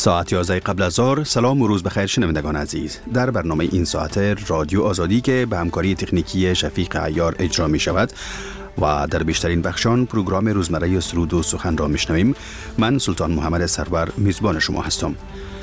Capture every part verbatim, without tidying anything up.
ساعت یازده قبل از ظهر. سلام و روز بخیر شنوندگان عزیز. در برنامه این ساعت رادیو آزادی که به همکاری تکنیکی شفیق عیار اجرا می شود و در بیشترین بخشان پروگرام روزمره سرود و سخن را میشنویم، من سلطان محمد سرور میزبان شما هستم.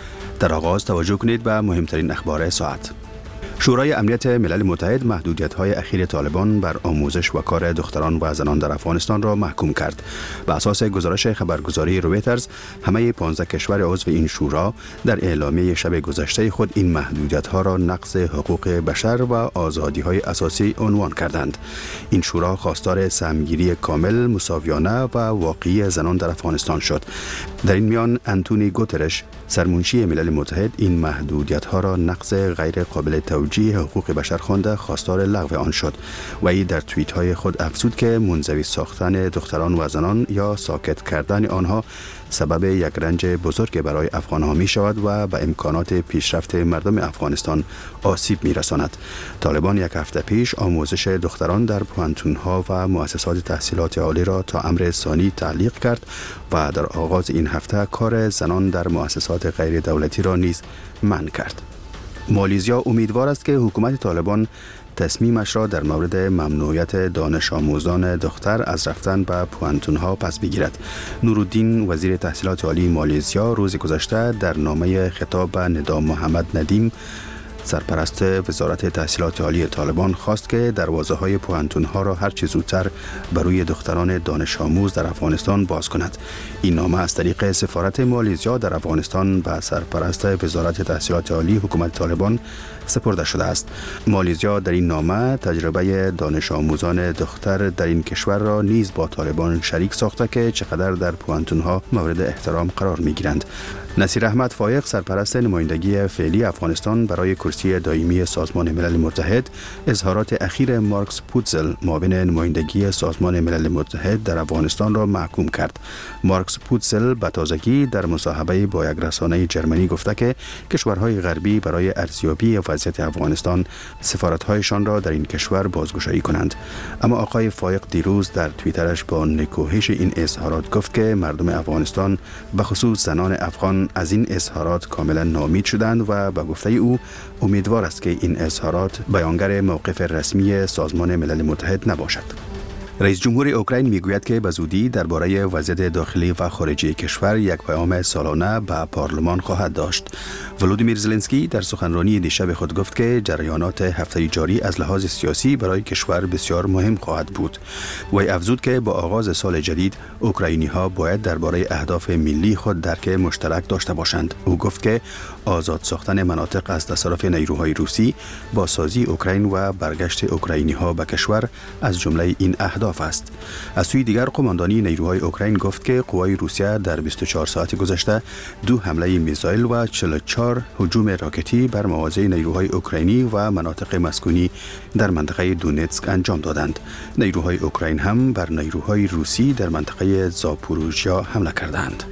در آغاز توجه کنید به مهمترین اخبار ساعت. شورای امنیت ملل متحد محدودیت‌های اخیر طالبان بر آموزش و کار دختران و زنان در افغانستان را محکوم کرد. بر اساس گزارش خبرگزاری رویترز، همه پانزده کشور عضو این شورا در اعلامیه شب گذشته خود این محدودیت‌ها را نقض حقوق بشر و آزادی‌های اساسی عنوان کردند. این شورا خواستار سهمگیری کامل، مساویانه و واقعی زنان در افغانستان شد. در این میان انتونی گوترش، سرمنشی ملل متحد، این محدودیت‌ها را نقض غیر قابل توجیه حقوق بشر خوانده خواستار لغو آن شد و ای در توییت‌های خود افزود که منزوی ساختن دختران و زنان یا ساکت کردن آنها سبب یک رنج بزرگ برای افغان‌ها می شود و به امکانات پیشرفت مردم افغانستان آسیب می رساند. طالبان یک هفته پیش آموزش دختران در پوهنتون‌ها و مؤسسات تحصیلات عالی را تا امر ثانی تعلیق کرد و در آغاز این هفته کار زنان در مؤسسات غیر دولتی را نیز منع کرد. مالیزیا امیدوار است که حکومت طالبان تصمیمش را در مورد ممنوعیت دانش آموزان دختر از رفتن به پوهنتون‌ها پس بگیرد. نورالدین وزیر تحصیلات عالی مالیزیا روز گذشته در نامه خطاب به ندا محمد ندیم، سرپرست وزارت تحصیلات عالی طالبان، خواست که دروازه‌های پوهنتون‌ها را هر چه زودتر برای دختران دانش آموز در افغانستان باز کند. این نامه از طریق سفارت مالیزیا در افغانستان به سرپرست وزارت تحصیلات عالی حکومت طالبان سپرده شده است. مالیزیا در این نامه تجربه دانش آموزان دختر در این کشور را نیز با طالبان شریک ساخته که چقدر در پوهنتون‌ها مورد احترام قرار می‌گیرند. نصیر احمد فایق، سرپرست نمایندگی فعلی افغانستان برای کرسی دائمی سازمان ملل متحد، اظهارات اخیر مارکس پوتزل، معاون نمایندگی سازمان ملل متحد در افغانستان را محکوم کرد. مارکس پوتزل به تازگی در مصاحبه با یک رسانه جرمنی گفته که کشورهای غربی برای ارزیابی وضعیت افغانستان سفارت‌هایشان را در این کشور بازگشایی کنند. اما آقای فایق دیروز در توییترش با نکوهش این اظهارات گفت که مردم افغانستان به خصوص زنان افغان از این اظهارات کاملا ناامید شدند و به گفته او امیدوار است که این اظهارات بیانگر موقف رسمی سازمان ملل متحد نباشد. رئیس جمهور اوکراین میگوید که به زودی درباره وضعیت داخلی و خارجی کشور یک پیام سالانه به پارلمان خواهد داشت. ولودیمیر زلنسکی در سخنرانی دیشب خود گفت که جریانات هفته جاری از لحاظ سیاسی برای کشور بسیار مهم خواهد بود. وی افزود که با آغاز سال جدید اوکراینی‌ها باید درباره اهداف ملی خود درک مشترک داشته باشند. او گفت که آزاد ساختن مناطق از تصرف نیروهای روسی، بازسازی اوکراین و برگشت اوکراینی‌ها به کشور از جمله این اهداف است. از سوی دیگر قماندانی نیروهای اوکراین گفت که قوای روسیه در بیست و چهار ساعت گذشته دو حمله میزایل و چهل و چهار هجوم راکتی بر مواضع نیروهای اوکراینی و مناطق مسکونی در منطقه دونتسک انجام دادند. نیروهای اوکراین هم بر نیروهای روسی در منطقه زاپوروژیا حمله کردند.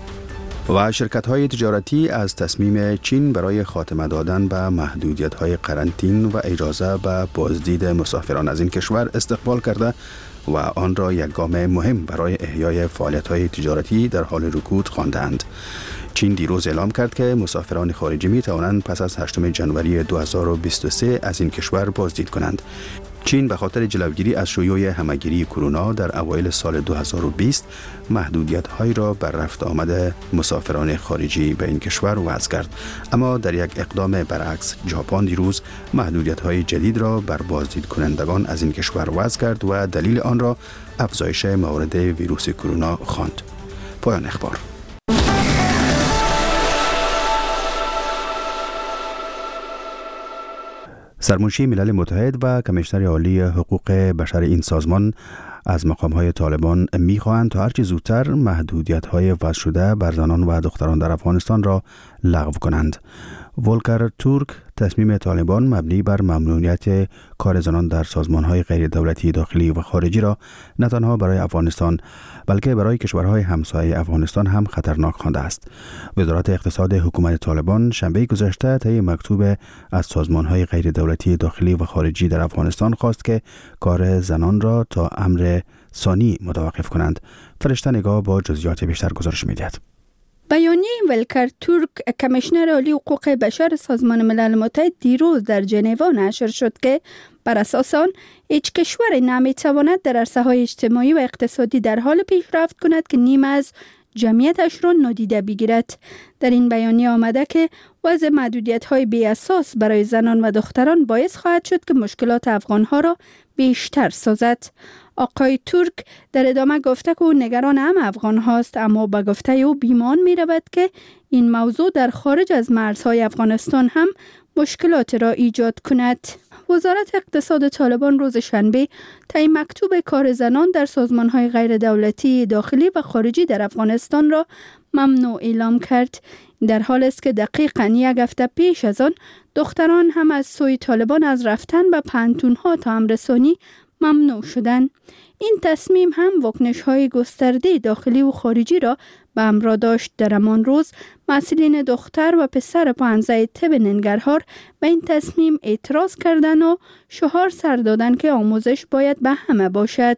و شرکت‌های تجارتی از تصمیم چین برای خاتمه دادن به محدودیت‌های قرنطین و اجازه به بازدید مسافران از این کشور استقبال کرده و آن را یک گام مهم برای احیای فعالیت‌های تجارتی در حال رکود خواندند. چین دیروز اعلام کرد که مسافران خارجی می توانند پس از هشتم ژانویه دو هزار و بیست و سه از این کشور بازدید کنند. چین به خاطر جلوگیری از شیوع همه‌گیری کرونا در اوایل سال دو هزار و بیست محدودیت‌هایی را بر رفت آمد مسافران خارجی به این کشور وضع کرد. اما در یک اقدام برعکس، ژاپن دیروز محدودیت‌های جدید را بر بازدید کنندگان از این کشور وضع کرد و دلیل آن را افزایش موارد ویروس کرونا خواند. پایان اخبار. سرمنشی ملل متحد و کمیشنر عالی حقوق بشر این سازمان از مقام‌های طالبان می‌خواهند تا هرچه زودتر محدودیت‌های وضع شده بر زنان و دختران در افغانستان را لغو کنند. ولکر تورک، تصمیم طالبان مبنی بر ممنوعیت کار زنان در سازمان‌های غیر دولتی داخلی و خارجی را نه تنها برای افغانستان بلکه برای کشورهای همسایه افغانستان هم خطرناک خوانده است. وزارت اقتصاد حکومت طالبان شنبه گذشته طی مکتوب از سازمان‌های غیر دولتی داخلی و خارجی در افغانستان خواست که کار زنان را تا امر ثانی متوقف کنند. فرشته نگاه با جزئیات بیشتر گزارش می‌دهد. بیانیه ولکر تورک، کمیشنر عالی حقوق بشر سازمان ملل متحد، دیروز در ژنو نشر شد که بر اساس آن هیچ کشور نمیتواند در عرصه‌های اجتماعی و اقتصادی در حال پیشرفت کند که نیم از جمعیتش را نادیده بگیرد. در این بیانیه آمده که وضع محدودیت‌های بی اساس برای زنان و دختران باعث خواهد شد که مشکلات افغان‌ها را بیشتر سازد. آقای تورک در ادامه گفته که او نگران هم افغان هاست، اما با گفته او بیمان می رود که این موضوع در خارج از مرزهای افغانستان هم مشکلات را ایجاد کند. وزارت اقتصاد طالبان روز شنبه طی مکتوب کار زنان در سازمان‌های غیر دولتی داخلی و خارجی در افغانستان را ممنوع اعلام کرد. در حال است که دقیقاً یک هفته پیش از آن دختران هم از سوی طالبان از رفتن به پانتون‌ها تا امرسانی ممنوع شدند. این تصمیم هم واکنش‌های گسترده داخلی و خارجی را به همراه داشت. در همان روز مسئولین دختر و پسر پانزده طب ننگرهار به این تصمیم اعتراض کردند و شعار سر دادند که آموزش باید به همه باشد.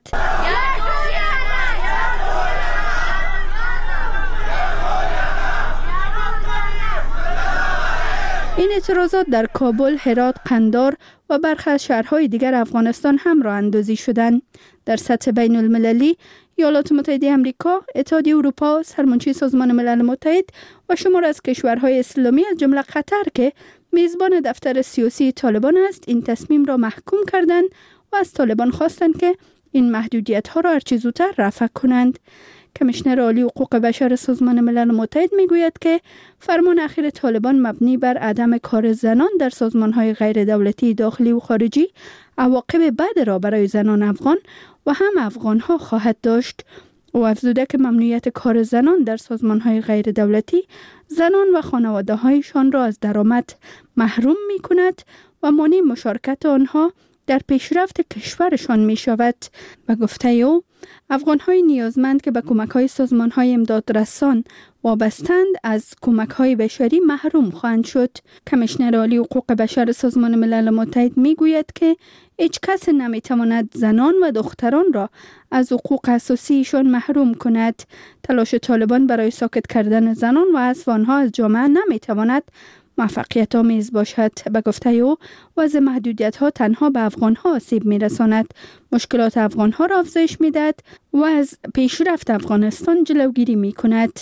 این اعتراضات در کابل، هرات، قندار و برخی از شهرهای دیگر افغانستان هم راه اندازی شدند. در سطح بین المللی، ایالات متحده آمریکا، اتحادیه اروپا، سرمنشی سازمان ملل متحد و شمار از کشورهای اسلامی از جمله قطر که میزبان دفتر سیاسی طالبان است، این تصمیم را محکوم کردند و از طالبان خواستند که این محدودیت‌ها را هرچه زودتر رفع کنند. کمیشنر عالی حقوق بشر سازمان ملل متحد میگوید که فرمان اخیر طالبان مبنی بر عدم کار زنان در سازمان‌های غیر دولتی داخلی و خارجی عواقب بد را برای زنان افغان و هم افغان‌ها خواهد داشت. او افزوده که ممنوعیت کار زنان در سازمان‌های غیر دولتی زنان و خانواده‌هایشان را از درآمد محروم می‌کند و مانع مشارکت آنها در پیشرفت کشورشان می شود. و گفته او افغان‌های نیازمند که به کمک‌های سازمان‌های امدادرسان وابستند از کمک‌های بشری محروم خواهند شد. کمیشنر عالی حقوق بشر سازمان ملل متحد می گوید که هیچ کس نمی تواند زنان و دختران را از حقوق اساسیشان محروم کند. تلاش طالبان برای ساکت کردن زنان و حذف آنها از جامعه نمی تواند موفقیت آمیز باشد. به گفته او وضع محدودیت ها تنها به افغان ها آسیب می رساند، مشکلات افغان ها را افزایش می دهد و از پیشرفت افغانستان جلوگیری می کند.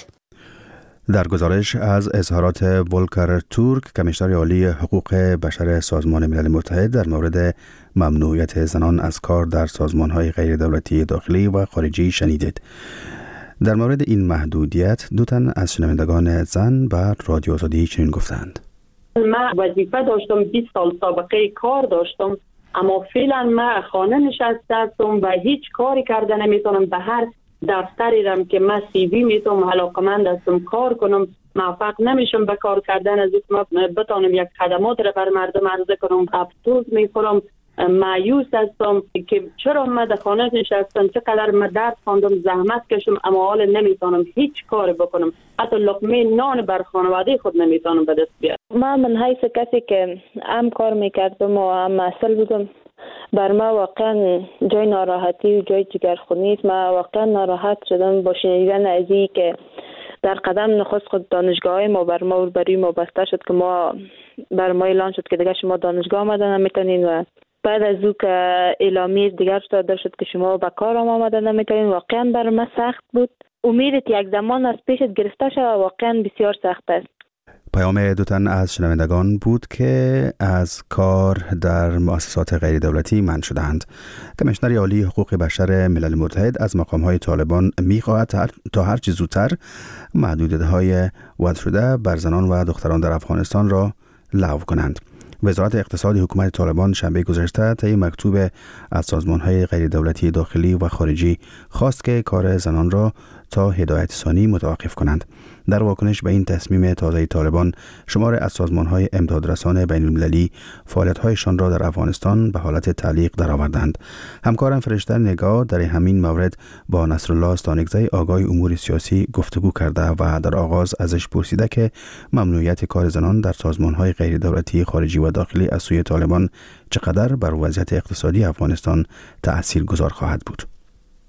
در گزارش از اظهارات ولکر تورک، کمیشنر عالی حقوق بشر سازمان ملل متحد در مورد ممنوعیت زنان از کار در سازمان های غیر دولتی داخلی و خارجی شنیدید. در مورد این محدودیت دو تن از شنوندگان زن بر رادیو آزادی چنین گفتند: من وظیفه داشتم، بیست سال سابقه کار داشتم، اما فعلا من خانه نشسته هستم و هیچ کاری کرده نمیتونم. به هر دفتری رم که من سی وی میتونم علاقمند هستم کار کنم، موفق نمیشم به کار کردن. از اینکه بتونم یک خدمات را بر مردم عرضه کنم افسوس میخورم، مایوس هستم که چرا من در خانه نشستم، چقدر من درس خواندم، زحمت کشم، اما حالا نمیتونم هیچ کاری بکنم. حتی لقمه نان بر خانواده خود نمیتونم به دست بیارم. من من حیث کسی که هم کار میکردم و هم مسئول بودم، بر ما واقعا جای ناراحتی و جای جگرخونی است. من واقعا ناراحت شدم با شنیدن از این که در قدم نخست خود دانشگاه ما بر ما و برای ما بسته شد که ما بر ما اعلان شد که دیگه شما دانشگاه آمدن نمیتونین و بعد از او که اعلامیه دیگر داده شد که شما به کار آمدن نمیتونین. واقعا بر ما سخت بود. امیدت یک زمان از پیشت گرفته شد و واقعا بسیار سخت است. پیام دو تن از شنوندگان بود که از کار در مؤسسات غیر دولتی منع شدند. کمیشنر عالی حقوق بشر ملل متحد از مقام‌های طالبان می‌خواهد تا هر چه زودتر محدودیت‌های وضع شده بر زنان و دختران در افغانستان را لغو کنند. وزارت اقتصاد حکومت طالبان شنبه گذشته طی مکتوب از سازمان‌های غیر دولتی داخلی و خارجی خواست که کار زنان را تا هدایت ثانی متوقف کنند. در واکنش به این تصمیم تازه طالبان، شمار از سازمان‌های امدادرسان بین‌المللی فعالیت‌هایشان را در افغانستان به حالت تعلیق درآوردند. همکارم فرشته نگاه در همین مورد با نصرالله استانکزی آگاه امور سیاسی گفتگو کرده و در آغاز ازش پرسیده که ممنوعیت کار زنان در سازمان‌های غیر دولتی خارجی و داخلی از سوی طالبان چقدر بر وضعیت اقتصادی افغانستان تأثیرگذار خواهد بود.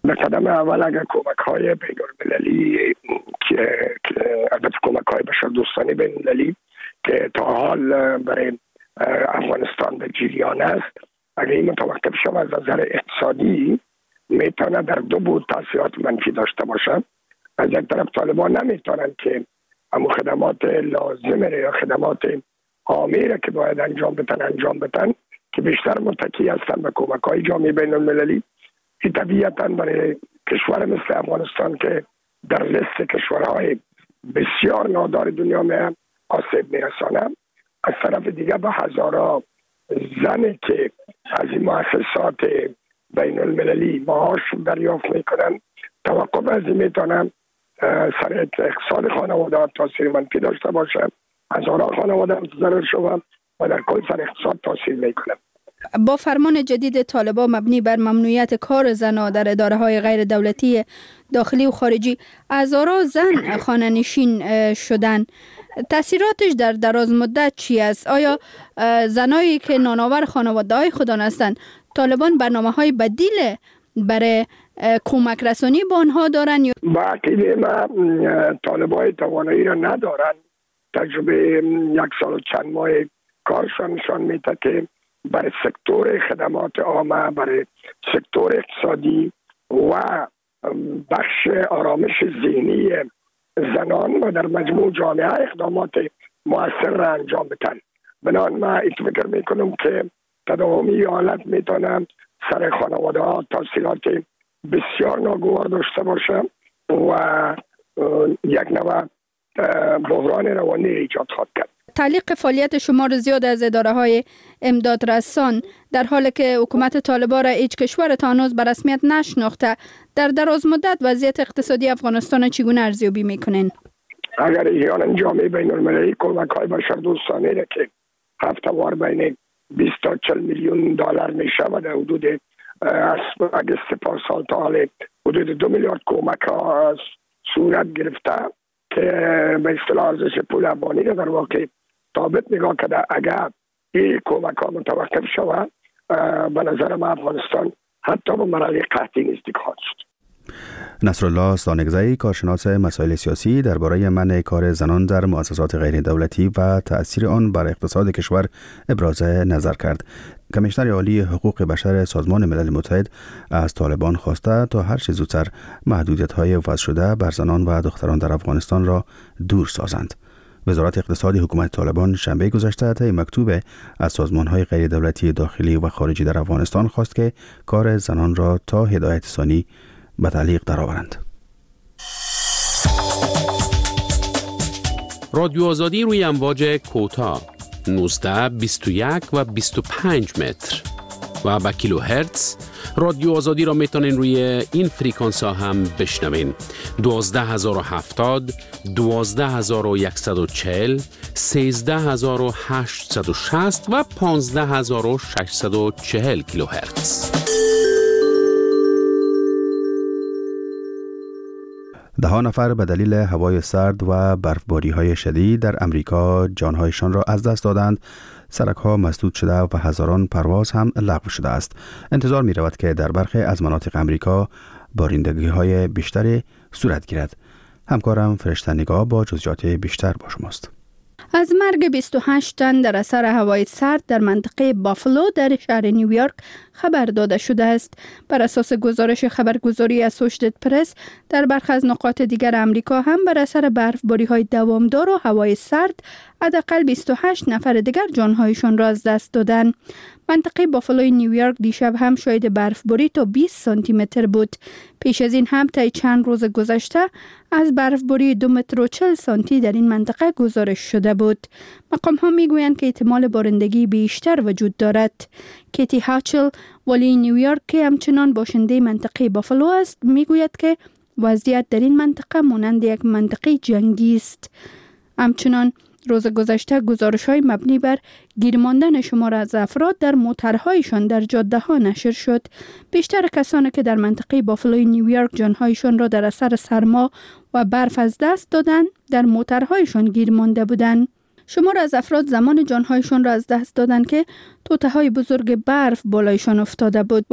به قدم اول اگر کمک های بین المللی که البته کمک های بشر دوستانه بین المللی که تا حال برای افغانستان به جریان است، اگر این متوقف شود از نظر اقتصادی میتونه در دو بود تاثیرات منفی داشته باشد. از یک طرف طالبان نمیتونن که اما خدمات لازم یا خدمات عامی که باید انجام بدن انجام بدن که بیشتر متکی هستند به کمک های جامعه بین المللی. این طبیعتا برای کشور مثل افغانستان که در لیست کشورهای بسیار نادار دنیا می آسیب میرسانه. از طرف دیگه به هزارها زنی که از این مؤسسات بین المللی معاش دریافت میکنن، توقع از این میتونن سر اقتصاد خانواده تاثیر منفی داشته باشه، هزارها خانواده متضرر شوند و در کل سر اقتصاد تاثیر میکنه. با فرمان جدید طالبان مبنی بر ممنوعیت کار زنان در اداره های غیر دولتی داخلی و خارجی، هزارها زن خانه نشین شدن. تاثیراتش در دراز مدت چی است؟ آیا زنایی که نانآور خانواده های خودان هستند، طالبان برنامه های بدیل برای کمک رسانی به آنها دارن؟ با عقیده ما طالبان توانایی را ندارن. تجربه یک سال و چند ماه کارشان نشان میده که برای سکتور خدمات عامه، برای سکتور اقتصادی و بخش آرامش ذهنی زنان و در مجموع جامعه اقدامات مؤثر را انجام بدن. بنابراین ما فکر میکنم که تداومی حالت میتونم سر خانواده ها تاثیرات بسیار ناگوار داشته باشه و یک نوع بحران روانی ایجاد خواهد کرد. تعلیق فعالیت شمار زیاد از اداره های امداد رسان در حالی که حکومت طالبان را هیچ کشور تا هنوز به رسمیت نشناخته، در دراز مدت وضعیت اقتصادی افغانستان چگونه ارزیابی میکنین؟ اگر ایران جامعه بین المللی کمک های بشر دوستانه را که هفته‌وار بین بیست تا چهل میلیون دلار میشه و در حدود از اگست پارسال تا حال حدود دو میلیارد کمک ها صورت گرفته که به اصطلاح ارزش پول افغانی را در واقع ثابت نگاه کرده. اگر این کمک ها متوقف شود، به نظر من افغانستان حتی به مرحله قحطی نزدیک خواهد شد. نصرالله سانگزئی، کارشناس مسائل سیاسی، درباره منع کار زنان در مؤسسات غیر دولتی و تأثیر آن بر اقتصاد کشور ابراز نظر کرد. کمیشنر عالی حقوق بشر سازمان ملل متحد از طالبان خواسته تا هر چه زودتر محدودیت‌های وضع شده بر زنان و دختران در افغانستان را دور سازند. وزارت اقتصادی حکومت طالبان شنبه گذشته طی مکتوب از سازمان‌های غیر دولتی داخلی و خارجی در افغانستان خواست که کار زنان را تا هدایت ثانی به تعلیق درآورند. رادیو آزادی روی امواج کوتاه نوزده، بیست و یک و بیست و پنج متر و با کیلو هرتز. رادیو آزادی را میتونین روی این فریکانس ها هم بشنوین: دوازده هزار و هفتاد، دوازده هزار و صد و چهل، سیزده هزار و هشتصد و شصت و پانزده هزار و ششصد و چهل کیلو هرتز. ده ها نفر به دلیل هوای سرد و برفباری های شدید در امریکا جانهایشان را از دست دادند. سرک ها مسدود شده و هزاران پرواز هم لغو شده است. انتظار می رود که در برخی از مناطق امریکا بارندگی های بیشتری صورت گیرد. همکارم فرشته نگاه با جزئیات بیشتر با شماست. از مرگ بیست و هشت تن در اثر هوای سرد در منطقه بافلو در شهر نیویورک خبر داده شده است. بر اساس گزارش خبرگزاری اسوشییتد پرس، در برخی از نقاط دیگر امریکا هم بر اثر برفباری‌های دوامدار و هوای سرد حداقل بیست و هشت نفر دیگر جانهایشان را از دست دادند. منطقه بافالوی نیویورک دیشب هم شاهد برفباری تا بیست سانتی متر بود. پیش از این هم طی چند روز گذشته از برفباری دو متر و چهل سانتی در این منطقه گزارش شده بود. مقام ها می گویند که احتمال بارندگی بیشتر وجود دارد. کیتی هاچل، والی نیویورک که همچنان باشنده منطقه بافالو است، می گوید که وضعیت در این منطقه مانند یک منطقه جنگی است. همچنان روز گذشته گزارش‌های مبنی بر گیر ماندن شمار از افراد در موترهایشان در جاده‌ها نشر شد. بیشتر کسانی که در منطقه بافالوی نیویورک جانهایشان را در اثر سرما و برف از دست دادند، در موترهایشان گیر مانده بودند. شمار از افراد زمان جانهایشان را از دست دادند که توته‌های بزرگ برف بالایشان افتاده بود.